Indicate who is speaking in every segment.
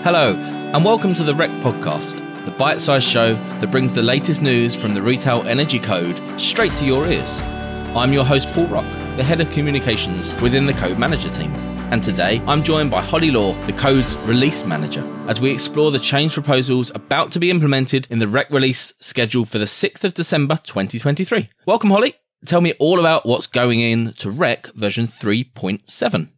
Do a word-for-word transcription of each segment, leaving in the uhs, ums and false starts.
Speaker 1: Hello, and welcome to the R E C Podcast, the bite-sized show that brings the latest news from the Retail Energy Code straight to your ears. I'm your host, Paul Rock, the Head of Communications within the Code Manager team. And today, I'm joined by Holly Law, the Code's Release Manager, as we explore the change proposals about to be implemented in the R E C release scheduled for the sixth of December twenty twenty-three. Welcome, Holly. Tell me all about what's going in to R E C version three point seven.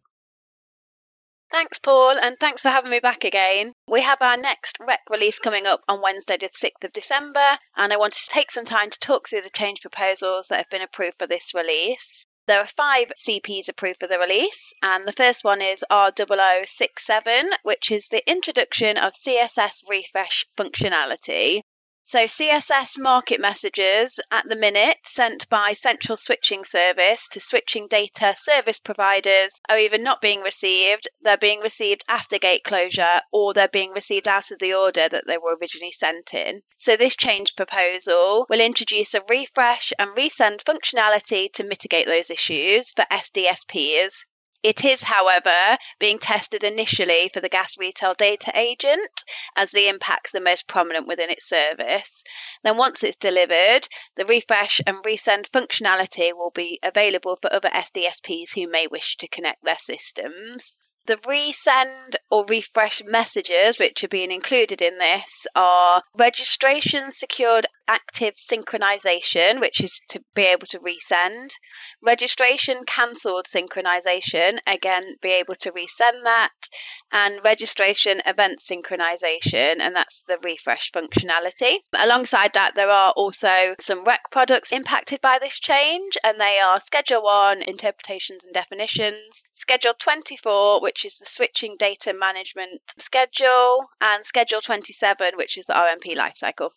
Speaker 2: Thanks, Paul, and thanks for having me back again. We have our next R E C release coming up on Wednesday, the sixth of December, and I wanted to take some time to talk through the change proposals that have been approved for this release. There are five C Ps approved for the release, and the first one is R zero zero six seven, which is the introduction of C S S refresh functionality. So C S S market messages at the minute sent by Central Switching Service to switching data service providers are either not being received, they're being received after gate closure, or they're being received out of the order that they were originally sent in. So this change proposal will introduce a refresh and resend functionality to mitigate those issues for S D S Ps. It is, however, being tested initially for the gas retail data agent, as the impacts are most prominent within its service. Then once it's delivered, the refresh and resend functionality will be available for other S D S Ps who may wish to connect their systems. The resend or refresh messages which are being included in this are registration secured active synchronization, which is to be able to resend, registration cancelled synchronization, again, be able to resend that, and registration event synchronization, and that's the refresh functionality. Alongside that, there are also some R E C products impacted by this change, and they are Schedule one, interpretations and definitions, Schedule twenty-four, which is the switching data management schedule, and Schedule twenty-seven, which is the R M P lifecycle.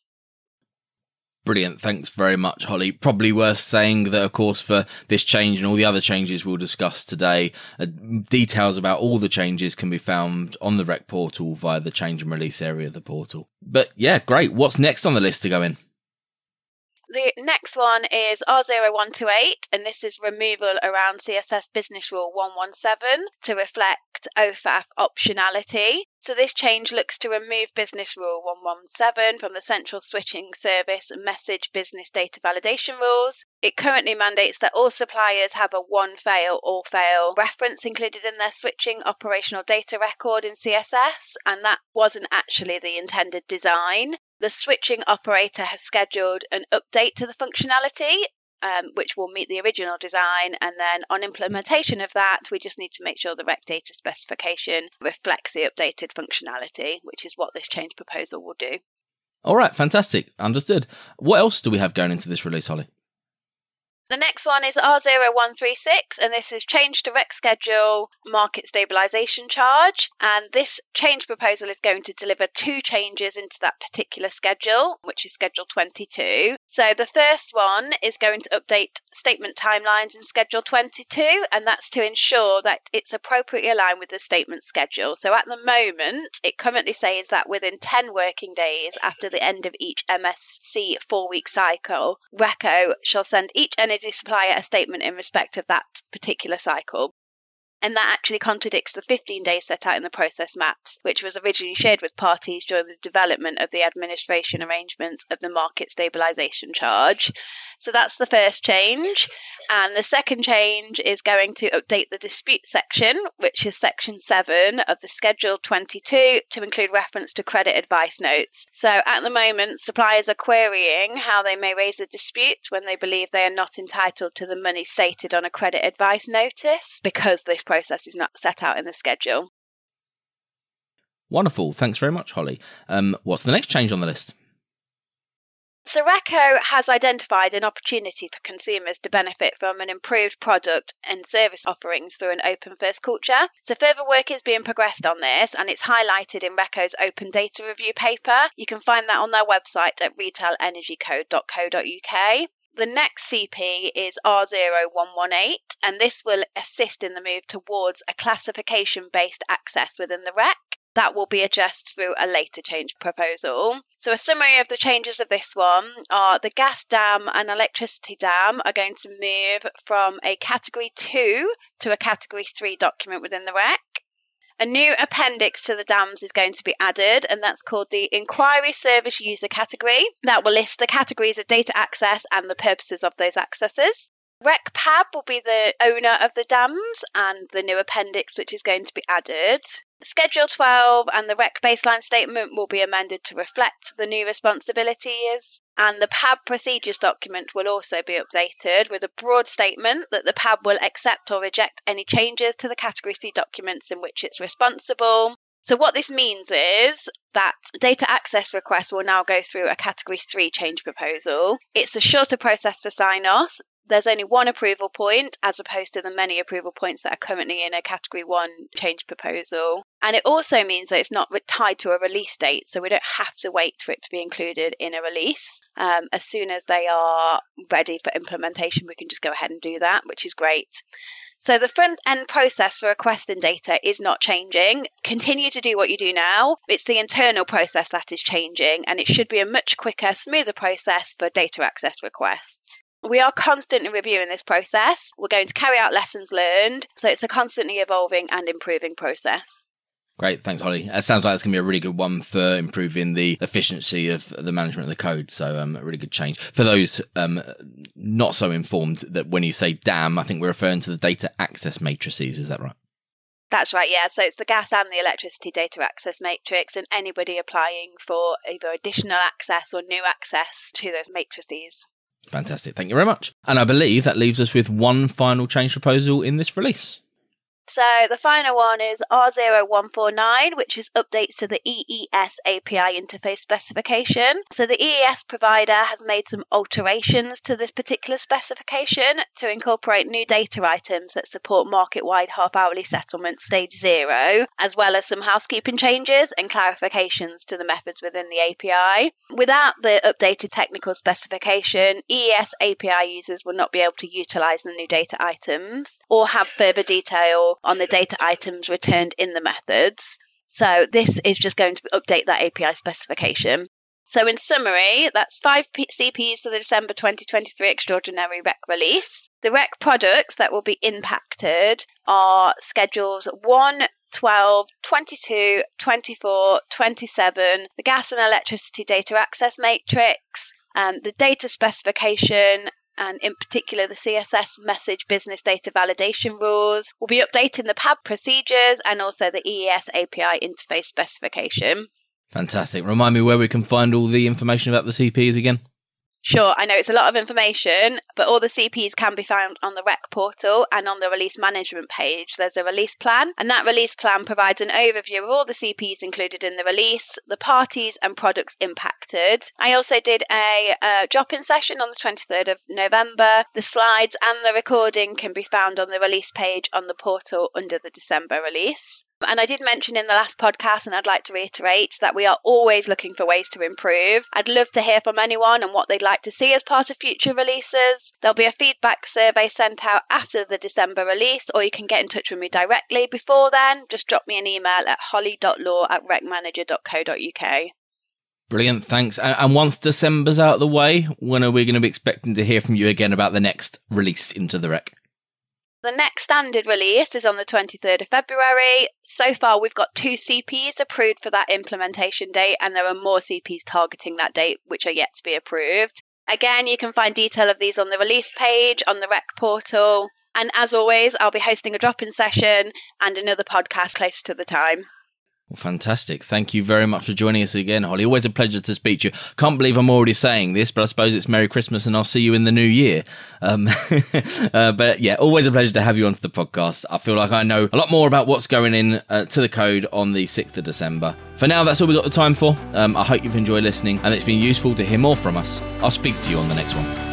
Speaker 1: Brilliant. Thanks very much, Holly. Probably worth saying that, of course, for this change and all the other changes we'll discuss today, uh, details about all the changes can be found on the R E C portal via the change and release area of the portal. But yeah, great. What's next on the list to go in?
Speaker 2: The next one is R zero one two eight, and this is removal around C S S Business Rule one one seven to reflect O F A F optionality. So this change looks to remove Business Rule one one seven from the Central Switching Service Message Business Data Validation Rules. It currently mandates that all suppliers have a one fail, all fail reference included in their switching operational data record in C S S, and that wasn't actually the intended design. The switching operator has scheduled an update to the functionality, um, which will meet the original design, and then on implementation of that, we just need to make sure the R E C data specification reflects the updated functionality, which is what this change proposal will do.
Speaker 1: All right, fantastic. Understood. What else do we have going into this release, Holly?
Speaker 2: The next one is R zero one three six, and this is change to R E C schedule market stabilisation charge. And this change proposal is going to deliver two changes into that particular schedule, which is Schedule twenty-two. So the first one is going to update statement timelines in Schedule twenty-two, and that's to ensure that it's appropriately aligned with the statement schedule. So at the moment, it currently says that within ten working days after the end of each M S C four-week cycle, R E C O shall send each energy supplier a statement in respect of that particular cycle. And that actually contradicts the fifteen days set out in the process maps, which was originally shared with parties during the development of the administration arrangements of the market stabilisation charge. So that's the first change. And the second change is going to update the dispute section, which is section seven of the Schedule twenty-two, to include reference to credit advice notes. So at the moment, suppliers are querying how they may raise a dispute when they believe they are not entitled to the money stated on a credit advice notice, because this process is not set out in the schedule.
Speaker 1: Wonderful. Thanks very much, Holly. Um, what's the next change on the list?
Speaker 2: So R E C O has identified an opportunity for consumers to benefit from an improved product and service offerings through an open first culture. So further work is being progressed on this, and it's highlighted in R E C O's open data review paper. You can find that on their website at retail energy code dot co dot uk. The next C P is R zero one one eight, and this will assist in the move towards a classification-based access within the R E C. That will be addressed through a later change proposal. So a summary of the changes of this one are the gas dam and electricity dam are going to move from a category two to a category three document within the R E C. A new appendix to the D A Ms is going to be added, and that's called the Inquiry Service User category. That will list the categories of data access and the purposes of those accesses. Rec P A B will be the owner of the D A Ms and the new appendix which is going to be added. Schedule twelve and the Rec baseline statement will be amended to reflect the new responsibilities. And the P A B procedures document will also be updated with a broad statement that the P A B will accept or reject any changes to the Category C documents in which it's responsible. So what this means is that data access requests will now go through a Category three change proposal. It's a shorter process to sign off. There's only one approval point as opposed to the many approval points that are currently in a Category one change proposal. And it also means that it's not tied to a release date, so we don't have to wait for it to be included in a release. Um, as soon as they are ready for implementation, we can just go ahead and do that, which is great. So the front-end process for requesting data is not changing. Continue to do what you do now. It's the internal process that is changing, and it should be a much quicker, smoother process for data access requests. We are constantly reviewing this process. We're going to carry out lessons learned, so it's a constantly evolving and improving process.
Speaker 1: Great, thanks, Holly. It sounds like it's going to be a really good one for improving the efficiency of the management of the code. So um, a really good change. For those um, not so informed, that when you say D A M, I think we're referring to the data access matrices. Is that right?
Speaker 2: That's right, yeah. So it's the gas and the electricity data access matrix, and anybody applying for either additional access or new access to those matrices.
Speaker 1: Fantastic. Thank you very much. And I believe that leaves us with one final change proposal in this release.
Speaker 2: So the final one is R zero one four nine, which is updates to the E E S A P I interface specification. So the E E S provider has made some alterations to this particular specification to incorporate new data items that support market-wide half-hourly settlement stage zero, as well as some housekeeping changes and clarifications to the methods within the A P I. Without the updated technical specification, E E S A P I users will not be able to utilize the new data items or have further detail on the data items returned in the methods. So this is just going to update that A P I specification. So in summary, that's five C Ps for the December twenty twenty-three extraordinary rec release. The rec products that will be impacted are schedules one, twelve, twenty-two, twenty-four, twenty-seven, the gas and electricity data access matrix, um, the data specification, and in particular the C S S message business data validation rules. We'll be updating the P A B procedures and also the E E S A P I interface specification.
Speaker 1: Fantastic. Remind me where we can find all the information about the C Ps again.
Speaker 2: Sure, I know it's a lot of information, but all the C Ps can be found on the rec portal and on the release management page. There's a release plan, and that release plan provides an overview of all the C Ps included in the release, the parties and products impacted. I also did a uh, drop-in session on the twenty-third of November. The slides and the recording can be found on the release page on the portal under the December release. And I did mention in the last podcast, and I'd like to reiterate, that we are always looking for ways to improve. I'd love to hear from anyone and what they'd like to see as part of future releases. There'll be a feedback survey sent out after the December release, or you can get in touch with me directly before then. Just drop me an email at holly dot law at recmanager dot co dot uk.
Speaker 1: Brilliant, thanks. And, and once December's out of the way, when are we going to be expecting to hear from you again about the next release into the rec?
Speaker 2: The next standard release is on the twenty-third of February. So far, we've got two C Ps approved for that implementation date, and there are more C Ps targeting that date, which are yet to be approved. Again, you can find detail of these on the release page, on the rec portal. And as always, I'll be hosting a drop-in session and another podcast closer to the time.
Speaker 1: Well, fantastic. Thank you very much for joining us again, Holly. Always a pleasure to speak to you. Can't believe I'm already saying this, but I suppose it's Merry Christmas and I'll see you in the new year. Um, uh, but yeah, always a pleasure to have you onto the podcast. I feel like I know a lot more about what's going in uh, to the code on the sixth of December. For now, that's all we've got the time for. Um, I hope you've enjoyed listening and it's been useful to hear more from us. I'll speak to you on the next one.